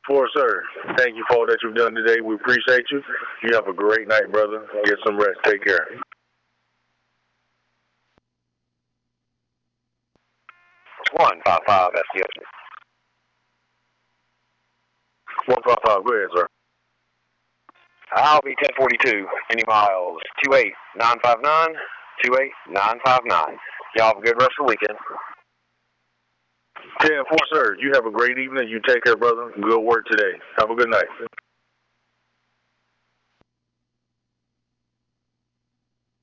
10-4, sir. Thank you for all that you've done today. We appreciate you. You have a great night, brother. Get some rest. Take care. 155 SDO. 155, go ahead, sir. I'll be 1042, any miles, 28959, 28959. Y'all have a good rest of the weekend. 10-4, sir. You have a great evening. You take care, brother. Good work today. Have a good night.